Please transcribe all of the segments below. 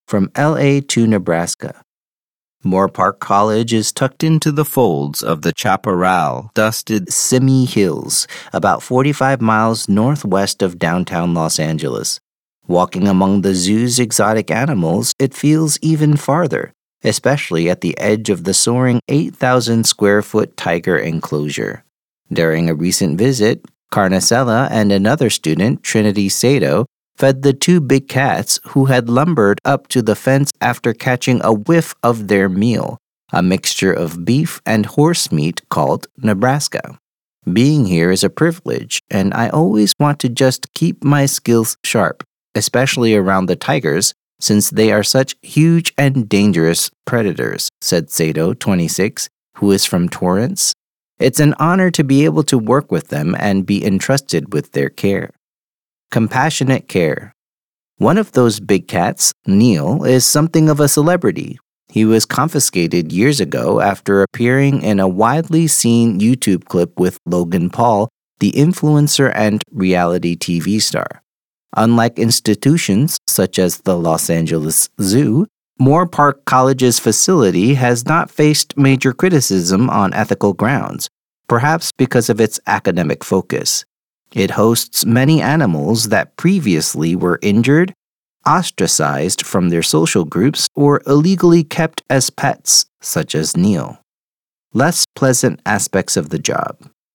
from LA to Nebraska. Moorpark College is tucked into the folds of the chaparral-dusted Simi Hills, about 45 miles northwest of downtown Los Angeles. Walking among the zoo's exotic animals, it feels even farther, especially at the edge of the soaring 8,000-square-foot tiger enclosure. During a recent visit, Carnicella and another student, Trinity Sato, fed the two big cats who had lumbered up to the fence after catching a whiff of their meal, a mixture of beef and horse meat called Nebraska. Being here is a privilege, and I always want to just keep my skills sharp, especially around the tigers, since they are such huge and dangerous predators, said Sato, 26, who is from Torrance. It's an honor to be able to work with them and be entrusted with their care. Compassionate care. One of those big cats, Neil, is something of a celebrity. He was confiscated years ago after appearing in a widely seen YouTube clip with Logan Paul, the influencer and reality TV star. Unlike institutions such as the Los Angeles Zoo, Moorpark College's facility has not faced major criticism on ethical grounds, perhaps because of its academic focus. It hosts many animals that previously were injured, ostracized from their social groups, or illegally kept as pets, such as Neil. Less pleasant aspects of the job.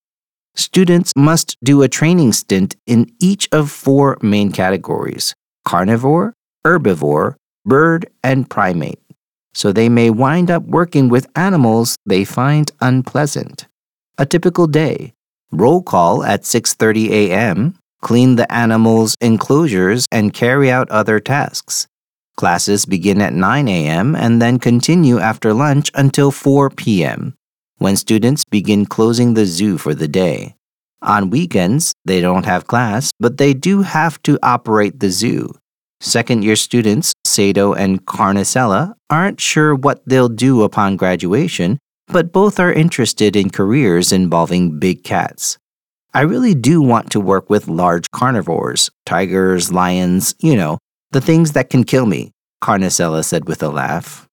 Students must do a training stint in each of 4 main categories: carnivore, herbivore, bird, and primate. So they may wind up working with animals they find unpleasant. A typical day: roll call at 6:30 a.m., clean the animals' enclosures, and carry out other tasks. Classes begin at 9 a.m. and then continue after lunch until 4 p.m., when students begin closing the zoo for the day. On weekends, they don't have class, but they do have to operate the zoo. Second-year students, Sato and Carnicella, aren't sure what they'll do upon graduation, but both are interested in careers involving big cats. I really do want to work with large carnivores, tigers, lions, the things that can kill me, Carnicella said with a laugh.